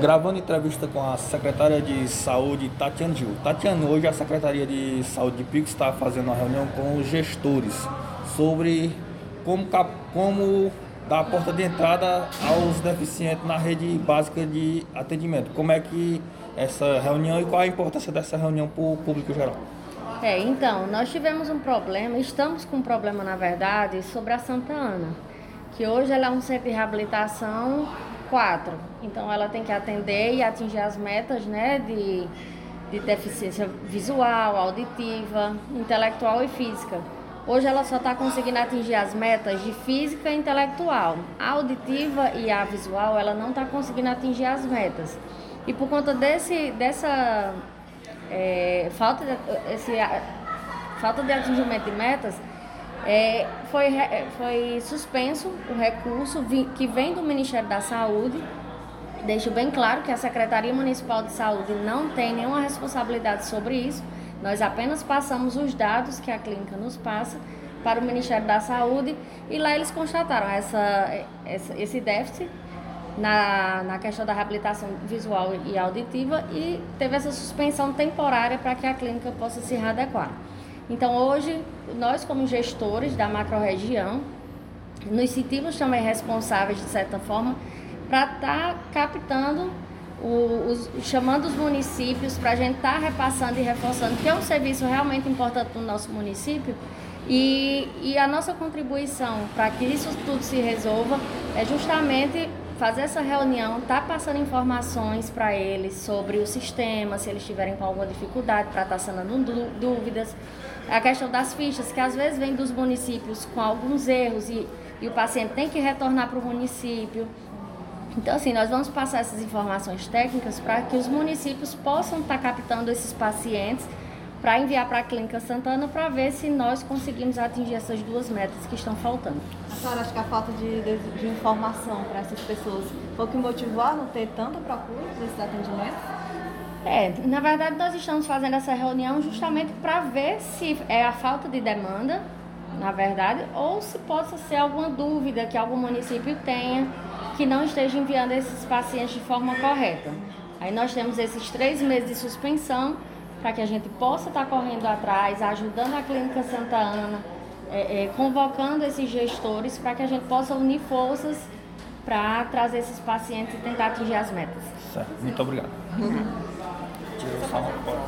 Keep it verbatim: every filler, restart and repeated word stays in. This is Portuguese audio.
gravando entrevista com a secretária de Saúde, Tatiana Gil. Tatiana, hoje a Secretaria de Saúde de Picos está fazendo uma reunião com os gestores sobre como, como dar a porta de entrada aos deficientes na rede básica de atendimento. Como é que essa reunião e qual a importância dessa reunião para o público geral? É, então, nós tivemos um problema, estamos com um problema, na verdade, sobre a Santa Ana, que hoje ela é um centro de reabilitação quatro, então ela tem que atender e atingir as metas, né, de, de deficiência visual, auditiva, intelectual e física. Hoje ela só está conseguindo atingir as metas de física e intelectual. A auditiva e a visual, ela não está conseguindo atingir as metas. E por conta desse, dessa é, falta, de, esse, falta de atingimento de metas, é, foi, foi suspenso o recurso que vem do Ministério da Saúde. Deixo bem claro que a Secretaria Municipal de Saúde não tem nenhuma responsabilidade sobre isso. Nós apenas passamos os dados que a clínica nos passa para o Ministério da Saúde e lá eles constataram essa, essa, esse déficit na, na questão da reabilitação visual e auditiva e teve essa suspensão temporária para que a clínica possa se readequar. Então hoje, nós como gestores da macro-região, nos sentimos também responsáveis de certa forma para estar captando O, os, chamando os municípios para a gente estar tá repassando e reforçando, que é um serviço realmente importante no nosso município e, e a nossa contribuição para que isso tudo se resolva é justamente fazer essa reunião, estar tá passando informações para eles sobre o sistema, se eles tiverem com alguma dificuldade, para estar tá sanando dúvidas, a questão das fichas, que às vezes vem dos municípios com alguns erros e, e o paciente tem que retornar para o município. Então, assim, nós vamos passar essas informações técnicas para que os municípios possam estar captando esses pacientes para enviar para a Clínica Santana para ver se nós conseguimos atingir essas duas metas que estão faltando. A senhora acha que a falta de, de, de informação para essas pessoas foi o que motivou a não ter tanta procura desses atendimentos? É, na verdade, nós estamos fazendo essa reunião justamente para ver se é a falta de demanda, na verdade, ou se possa ser alguma dúvida que algum município tenha que não esteja enviando esses pacientes de forma correta. Aí nós temos esses três meses de suspensão para que a gente possa estar correndo atrás, ajudando a Clínica Santa Ana, é, é, convocando esses gestores para que a gente possa unir forças para trazer esses pacientes e tentar atingir as metas. Certo, muito obrigado. Uhum.